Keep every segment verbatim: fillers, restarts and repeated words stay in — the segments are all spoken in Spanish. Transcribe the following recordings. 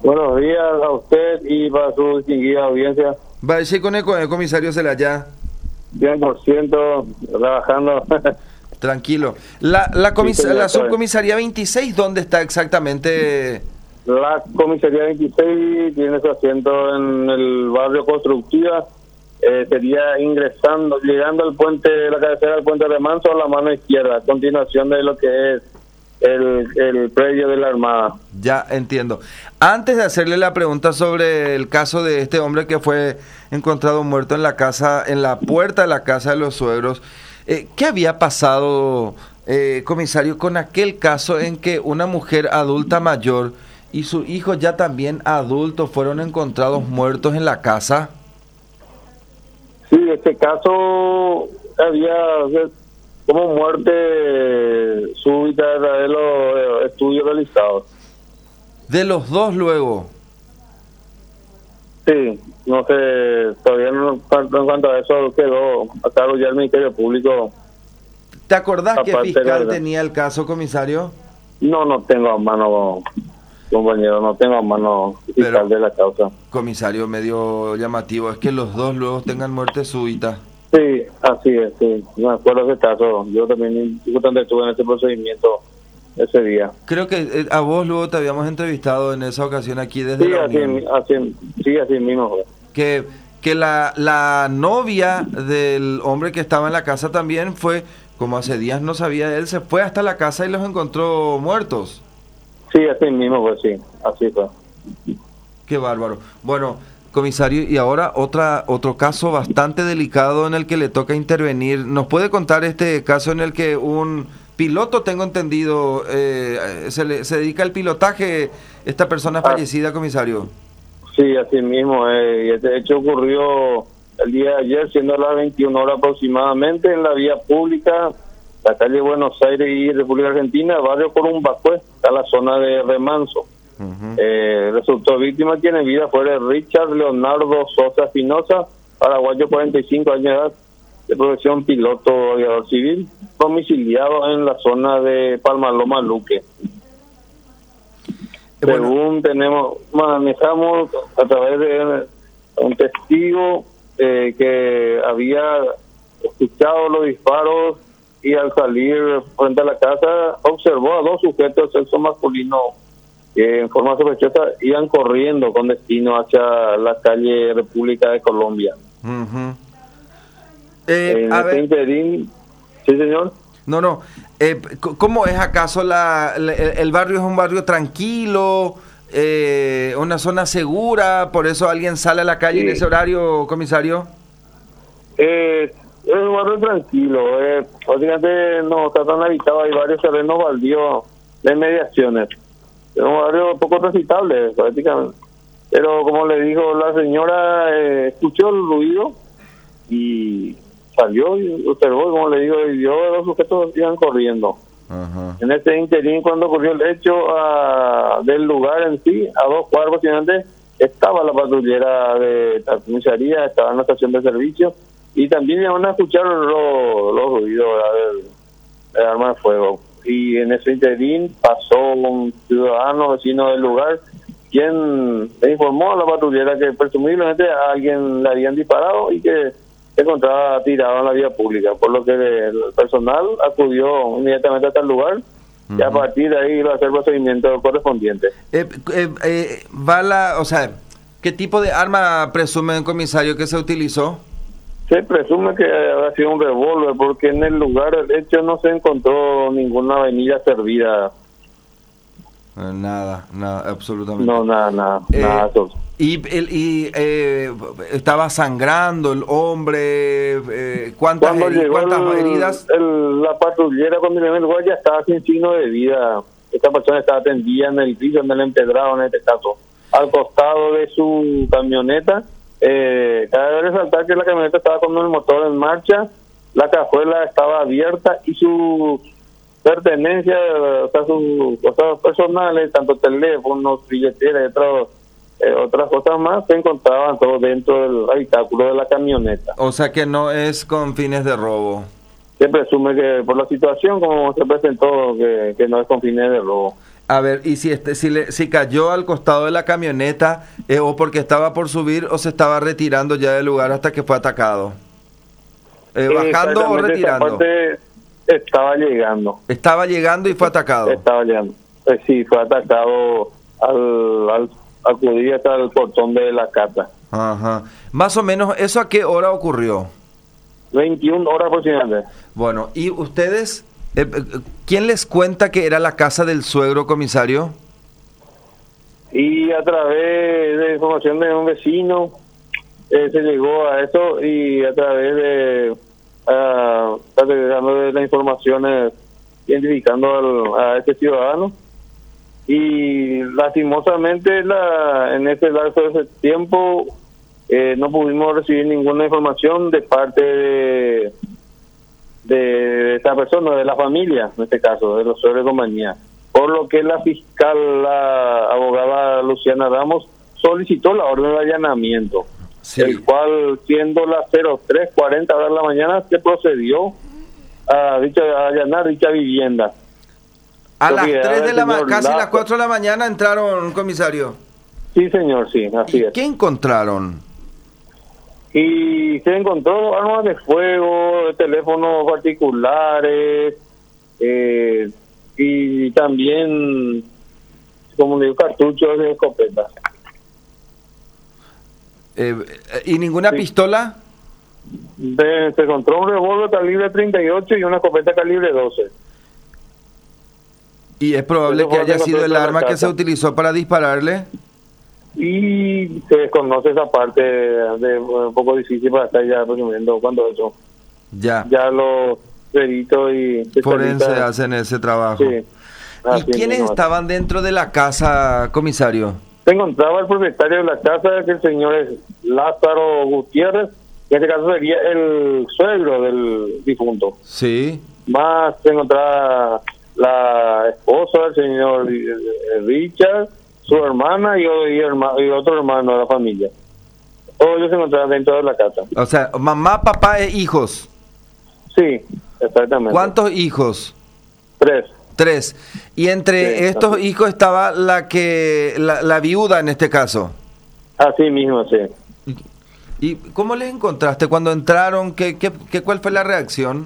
Buenos días a usted y para su distinguida audiencia. Va a con el, con el comisario Celaya. cien por ciento trabajando. Tranquilo. La, la, comis Sí, señor, la subcomisaría veintiséis, ¿dónde está exactamente? La comisaría veintiséis tiene su asiento en el barrio Constructiva. Eh, sería ingresando, llegando al puente, la cabecera del puente Remanso a la mano izquierda, a continuación de lo que es el, el predio de la Armada. Ya entiendo. Antes de hacerle la pregunta sobre el caso de este hombre que fue encontrado muerto en la casa, en la puerta de la casa de los suegros, eh, ¿qué había pasado, eh, comisario, con aquel caso en que una mujer adulta mayor y su hijo ya también adulto fueron encontrados muertos en la casa? Sí, este caso había como muerte súbita de los estudios realizados. De los dos luego. Sí, no sé, todavía no, en cuanto a eso quedó a cargo ya el Ministerio Público. ¿Te acordás qué Aparte fiscal de- tenía el caso, comisario? No, no tengo a mano, compañero, no tengo a mano fiscal Pero- de la causa. Comisario, medio llamativo, es que los dos luego tengan muerte súbita. Sí, así es, sí, me acuerdo de ese caso. Yo también justamente estuve en ese procedimiento ese día. Creo que eh, a vos luego te habíamos entrevistado en esa ocasión aquí desde Sí, la así, Unión. así, sí, así mismo fue. Que, que la, la novia del hombre que estaba en la casa también fue, como hace días no sabía él, se fue hasta la casa y los encontró muertos. Sí, así mismo fue, sí, así fue. Qué bárbaro. Bueno, comisario, y ahora otra otro caso bastante delicado en el que le toca intervenir. ¿Nos puede contar este caso en el que un piloto, tengo entendido, eh, se, le, se dedica al pilotaje, esta persona Ah. fallecida, comisario? Sí, así mismo. Eh, y este hecho ocurrió el día de ayer, siendo las veintiuna horas aproximadamente, en la vía pública, la calle Buenos Aires y República Argentina, barrio Corumbacue, a la zona de Remanso. Uh-huh. Eh, resultó víctima quien en vida fue Richard Leonardo Sosa Espinosa, paraguayo, cuarenta y cinco años de edad, de profesión piloto aviador civil, domiciliado en la zona de Palmaloma Luque. Bueno. Según tenemos, manejamos a través de un testigo eh, que había escuchado los disparos y al salir frente a la casa observó a dos sujetos de sexo masculino que en forma sospechosa iban corriendo con destino hacia la calle República de Colombia. Uh-huh. eh, en a este ver, interín, sí señor. no, no. Eh, c- ¿Cómo es acaso la, la- el, el barrio? ¿Es un barrio tranquilo? Eh, ¿Una zona segura? ¿Por eso alguien sale a la calle Sí. en ese horario, comisario? Eh, es un barrio tranquilo, eh, básicamente no está tan habitado, hay varios terrenos baldíos de mediaciones. Es un barrio poco transitable, prácticamente. Pero como le dijo la señora, eh, escuchó el ruido y salió y observó, como le digo, y vio a los sujetos que iban corriendo. Ajá. En este interín, cuando ocurrió el hecho ah, del lugar en sí, a dos cuadras aproximadamente, estaba la patrullera de la comisaría, estaba en la estación de servicio, y también iban a escuchar los, los ruidos, ¿verdad?, del, del arma de fuego. Y en ese interín pasó un ciudadano vecino del lugar, quien le informó a la patrullera que presumiblemente a alguien le habían disparado y que se encontraba tirado en la vía pública, por lo que el personal acudió inmediatamente hasta el lugar y a Ujú. partir de ahí iba a hacer el procedimiento correspondiente. Eh, eh, eh, va la, o sea, ¿qué tipo de arma presume el comisario que se utilizó? Se presume que había sido un revólver porque en el lugar del hecho no se encontró ninguna avenida servida. Eh, nada, nada, absolutamente. No, nada, nada, Eh, nada. Eso. Y, el, y eh, estaba sangrando el hombre, eh, ¿cuántas, Cuando heri- llegó cuántas el- heridas? el- la patrullera, cuando llegó el lugar ya estaba sin signo de vida. Esta persona estaba tendida en el piso, en el empedrado en este caso, al costado de su camioneta. Eh, cabe resaltar que la camioneta estaba con el motor en marcha, la cajuela estaba abierta y su pertenencia, o sea, sus cosas personales, tanto teléfonos, billeteras y otros, eh, otras cosas más, se encontraban todos dentro del habitáculo de la camioneta. O sea que no es con fines de robo. Se presume que por la situación como se presentó que, que no es con fines de robo. A ver, y si este, si, le, si cayó al costado de la camioneta, eh, o porque estaba por subir, o se estaba retirando ya del lugar hasta que fue atacado. Eh, ¿Bajando o retirando? Esa parte estaba llegando. Estaba llegando y fue atacado. Estaba llegando. Eh, sí, fue atacado al, al acudir hasta el portón de la casa. Ajá. Más o menos, ¿eso a qué hora ocurrió? veintiuna horas aproximadamente. Bueno, ¿y ustedes, eh, quién les cuenta que era la casa del suegro, comisario? Y a través de información de un vecino, eh, se llegó a eso, y a través de, uh, de las informaciones, identificando al, a este ciudadano. Y lastimosamente la, en ese lapso de ese tiempo eh, no pudimos recibir ninguna información de parte de, de esta persona, de la familia, en este caso, de los suegros de compañía. Por lo que la fiscal, la abogada Luciana Ramos, solicitó la orden de allanamiento, sí. El cual, siendo las cero tres cuarenta horas de la mañana, se procedió a, dicha, a allanar dicha vivienda. A las tres de la mañana, casi las cuatro de la mañana entraron, comisario. Sí, señor, sí, así ¿Y es. ¿Qué encontraron? Y se encontró armas de fuego, teléfonos particulares, eh, y también, como digo, cartuchos de escopeta. Eh, ¿Y ninguna sí. pistola? De, se encontró un revólver calibre treinta y ocho y una escopeta calibre doce. ¿Y es probable que haya sido el arma que se utilizó para dispararle? Y se desconoce esa parte, de, de un poco difícil para estar ya resumiendo cuando eso. Ya. Ya los peritos y forenses hacen ese trabajo. Sí. ¿Y quiénes mismo estaban dentro de la casa, comisario? Se encontraba el propietario de la casa, que el señor es Lázaro Gutiérrez, que en este caso sería el suegro del difunto. Sí. Más se encontraba la esposa del señor Richard, su hermana y, y, herma, y otro hermano de la familia. Todos ellos se encontraban dentro de la casa. O sea, mamá, papá e hijos. Sí, exactamente. ¿Cuántos hijos? Tres. Tres. Y entre sí, estos así. hijos estaba la que la, la viuda en este caso. Así mismo, sí. ¿Y, y cómo les encontraste cuando entraron? ¿Qué, qué, qué, ¿Cuál fue la reacción?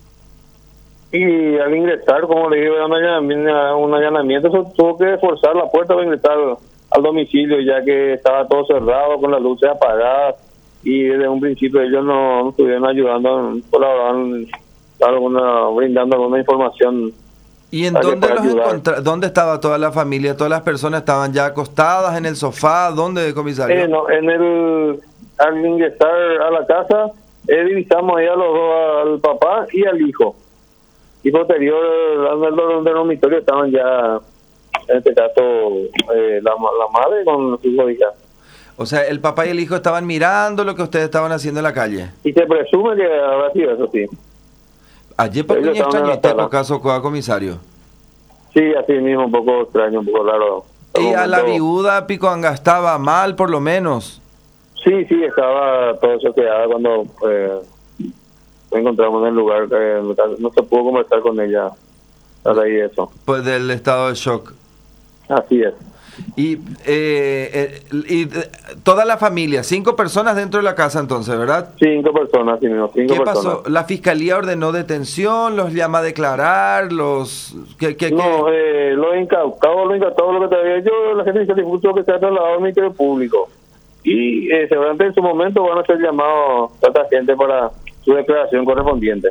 Y al ingresar, como le digo, un allanamiento, tuvo que forzar la puerta para ingresar al, al domicilio, ya que estaba todo cerrado, con las luces apagadas, y desde un principio ellos no, no estuvieron ayudando, colaboraron, alguna, brindando alguna información. ¿Y en dónde los encontra- dónde estaba toda la familia? ¿Todas las personas estaban ya acostadas en el sofá? ¿Dónde, comisario? Eh, no, en el, al ingresar a la casa, eh, divisamos ahí a los dos, al papá y al hijo. Y posterior, al dormitorio estaban ya, en este caso, eh, la, la madre con sus dos hijas. O sea, el papá y el hijo estaban mirando lo que ustedes estaban haciendo en la calle. Y se presume que habrá sido eso, sí. Ayer para un extraño este caso, comisario. Sí, así mismo, un poco extraño, un poco raro. ¿Y a la viuda Picoanga estaba mal, por lo menos? Sí, sí, estaba todo choqueada cuando eh, nos encontramos en el lugar. Eh, no se pudo conversar con ella a raíz de eso. Pues del estado de shock. Así es. Y, eh, eh, y toda la familia, cinco personas dentro de la casa entonces, ¿verdad? Cinco personas, sí, no, cinco ¿Qué personas. pasó? ¿La fiscalía ordenó detención? ¿Los llama a declarar? los ¿Qué, qué, No, eh, los incautados, los incautados, lo que te había hecho, la gente dice que se ha trasladado al Ministerio Público. Y eh, seguramente en su momento van a ser llamados a esta gente para su declaración correspondiente.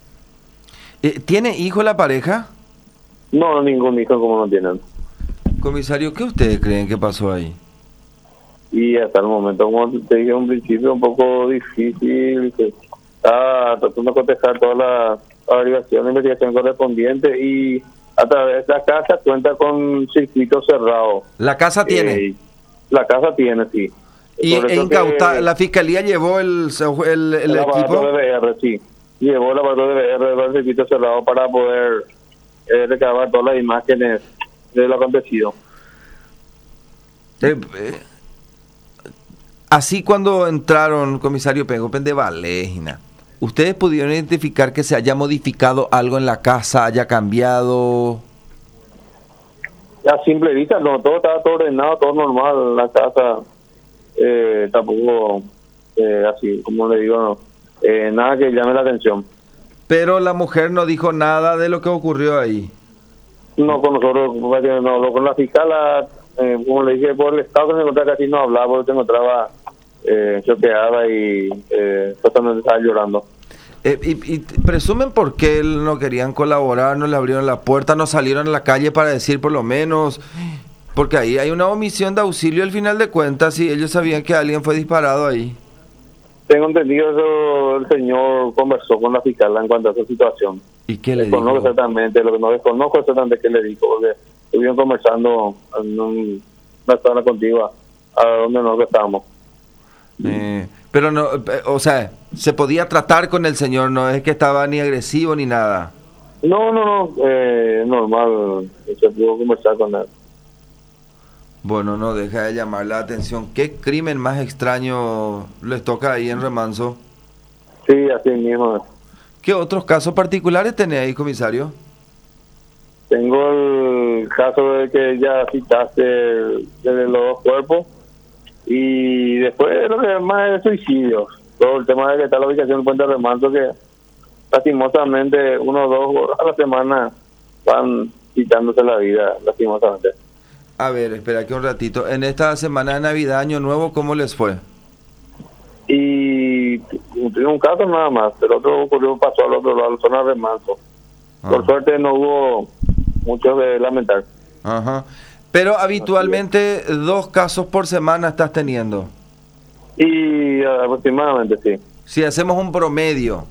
Eh, ¿Tiene hijo la pareja? No, ningún hijo como no tienen. Comisario, ¿qué ustedes creen que pasó ahí? Y hasta el momento, como te dije en un principio, un poco difícil, que está tratando de contestar toda la averiguación de investigación correspondiente, y a través de la casa cuenta con circuito cerrado. ¿La casa tiene? Eh, la casa tiene, sí. ¿Y incauta, la fiscalía llevó el, el, el, el equipo? De B R, sí. Llevó el aparato de B R del circuito cerrado para poder eh, recabar todas las imágenes de lo acontecido. Eh, eh, así cuando entraron, comisario Pego Pendevalejina, ¿ustedes pudieron identificar que se haya modificado algo en la casa, haya cambiado? a simple vista, no, todo estaba todo ordenado, todo normal, la casa eh, tampoco eh, así, como le digo, no, eh, nada que llame la atención. Pero la mujer no dijo nada de lo que ocurrió ahí. No, con nosotros, no, con la fiscal, eh, como le dije, por el estado que se encontraba casi no hablaba, porque se encontraba eh, choqueada y eh, totalmente estaba llorando. Eh, y, y presumen por qué no querían colaborar, no le abrieron la puerta, no salieron a la calle para decir por lo menos, porque ahí hay una omisión de auxilio al final de cuentas, y ellos sabían que alguien fue disparado ahí. Tengo entendido eso, el señor conversó con la fiscal en cuanto a esa situación. ¿Y qué le dijo? No exactamente, lo que no desconozco exactamente qué le dijo, porque estuvieron conversando en un, una sala contigua a donde nosotros estábamos. Eh, pero no, o sea, se podía tratar con el señor, no es que estaba ni agresivo ni nada. No, no, no, eh, normal, se pudo conversar con él. Bueno, no deja de llamar la atención. ¿Qué crimen más extraño les toca ahí en Remanso? Sí, así mismo. ¿Qué otros casos particulares tenés ahí, comisario? Tengo el caso de que ya citaste de los dos cuerpos, y después lo que más es suicidios. Todo el tema de que está la ubicación del puente de Remanso, que lastimosamente uno o dos horas a la semana van quitándose la vida, lastimosamente. A ver, espera aquí un ratito. En esta semana de Navidad, Año Nuevo, ¿cómo les fue? Y tuve un caso nada más, el otro ocurrió, pasó al otro lado, a la zona de Remanso. Ah. Por suerte no hubo mucho de lamentar. Ajá. Pero habitualmente dos casos por semana estás teniendo. Y aproximadamente, sí. Si hacemos un promedio.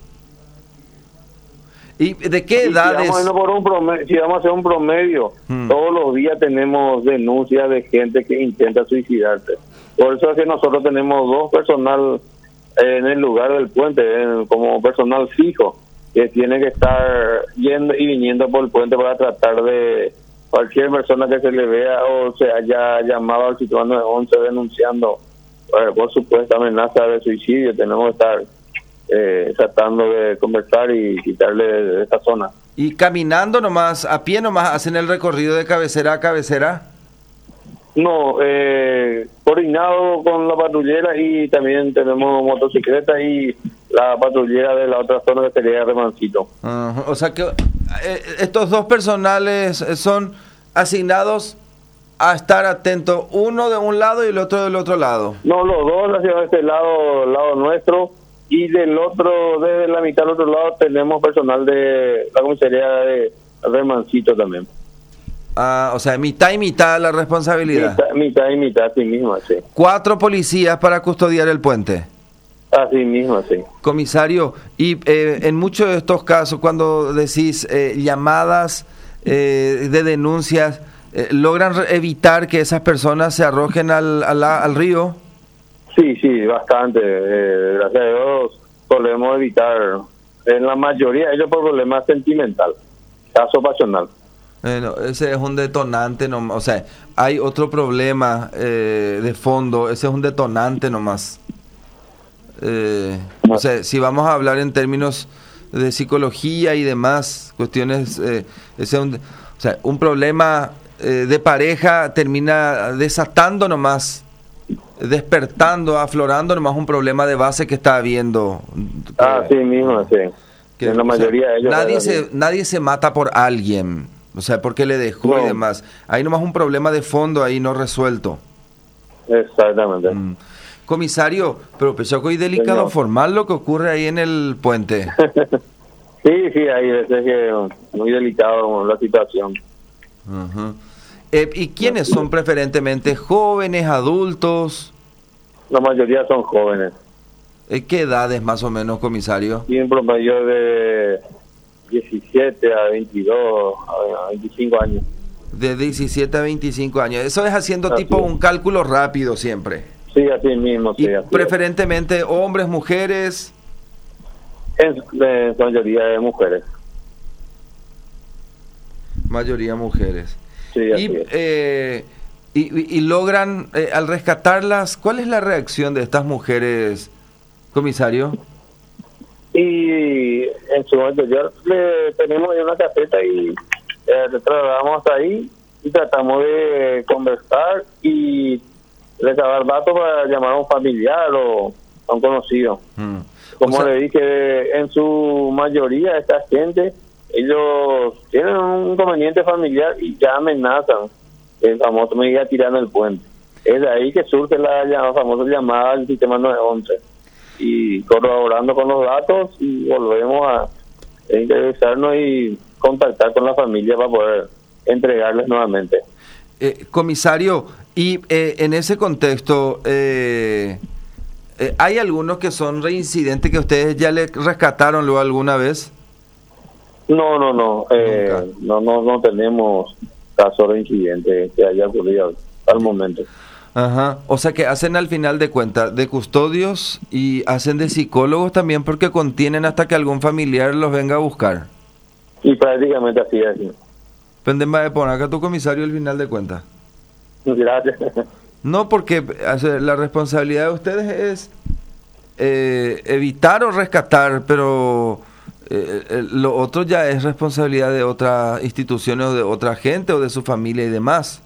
¿Y de qué y edades? Si vamos, por un promedio, si vamos a hacer un promedio, hmm. todos los días tenemos denuncias de gente que intenta suicidarse. Por eso es que nosotros tenemos dos personal en el lugar del puente, en, como personal fijo, que tiene que estar yendo y viniendo por el puente para tratar de cualquier persona que se le vea o se haya llamado al sitio nueve once denunciando eh, por supuesta amenaza de suicidio. Tenemos que estar eh, tratando de conversar y quitarle de, de esta zona. ¿Y caminando nomás, a pie nomás, hacen el recorrido de cabecera a cabecera? No, eh, coordinado con la patrullera, y también tenemos motocicleta y la patrullera de la otra zona que sería Remancito. Uh-huh. O sea que eh, estos dos personales son asignados a estar atentos, uno de un lado y el otro del otro lado. No, los dos hacia este lado, lado nuestro, y del otro, desde la mitad del otro lado, tenemos personal de la comisaría de Remancito también. Ah, o sea, mitad y mitad la responsabilidad. Mitad, mitad y mitad, así mismo, sí. Cuatro policías para custodiar el puente. Así mismo, sí. Comisario, y eh, en muchos de estos casos, cuando decís eh, llamadas eh, de denuncias, eh, ¿logran evitar que esas personas se arrojen al, al, al río? Sí, sí, bastante. Eh, gracias a Dios podemos evitar, en la mayoría de ellos, por problema sentimental, caso pasional. Bueno, ese es un detonante, no, o sea, hay otro problema eh, de fondo, ese es un detonante nomás. Eh, no. O sea, si vamos a hablar en términos de psicología y demás cuestiones, eh, ese es un, o sea, un problema eh, de pareja termina desatando nomás, despertando, aflorando nomás un problema de base que está habiendo. Ah, sí mismo, sí. Que, en la mayoría sea, de ellos. Nadie se, nadie se mata por alguien. O sea, porque le dejó no. y demás. Hay nomás un problema de fondo ahí no resuelto. Exactamente. Mm. Comisario, pero Pechoco, y delicado Señor. formal lo que ocurre ahí en el puente. sí, sí, hay veces que muy delicado la situación. Uh-huh. eh, ¿Y quiénes son preferentemente? ¿Jóvenes, adultos? La mayoría son jóvenes. ¿Eh, ¿Qué edades más o menos, comisario? Y en promedio de diecisiete a veintidós, a veinticinco años. De diecisiete a veinticinco años. Eso es haciendo así tipo es. un cálculo rápido siempre. Sí, así mismo. Sí, y así preferentemente es. hombres, mujeres. En la mayoría de mujeres. Mayoría mujeres. Sí, así y, es. Eh, y, y, y logran, eh, al rescatarlas, ¿cuál es la reacción de estas mujeres, comisario? Y en su momento ya le tenemos ahí una caseta y eh, le trasladamos hasta ahí, y tratamos de conversar y recabar datos para llamar a un familiar o a un conocido. Mm. Como o sea, le dije, en su mayoría esta gente, ellos tienen un inconveniente familiar y ya amenazan el famoso me iba a tirar en el puente. Es de ahí que surge la, la famosa llamada al sistema nueve once. Y corroborando con los datos y volvemos a interesarnos y contactar con la familia para poder entregarles nuevamente. Eh, comisario, y eh, en ese contexto, eh, eh, ¿hay algunos que son reincidentes que ustedes ya le rescataron luego alguna vez? No, no, no, eh, no, no, no tenemos caso reincidente que haya ocurrido al momento. Ajá, o sea que hacen al final de cuentas de custodios y hacen de psicólogos también porque contienen hasta que algún familiar los venga a buscar. Y prácticamente así es. Penden va a poner acá tu comisario al final de cuentas. Gracias. No, porque la responsabilidad de ustedes es eh, evitar o rescatar, pero eh, eh, lo otro ya es responsabilidad de otras instituciones o de otra gente o de su familia y demás.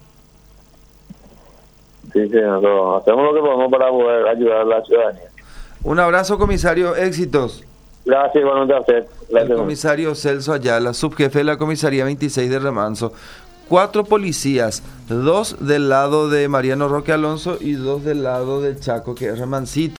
Sí, sí, nosotros hacemos lo que podemos para poder ayudar a la ciudadanía. Un abrazo, comisario, éxitos. Gracias, buenos días. El comisario Celso Ayala, subjefe de la comisaría veintiséis de Remanso. Cuatro policías, dos del lado de Mariano Roque Alonso y dos del lado de Chaco, que es Remancito.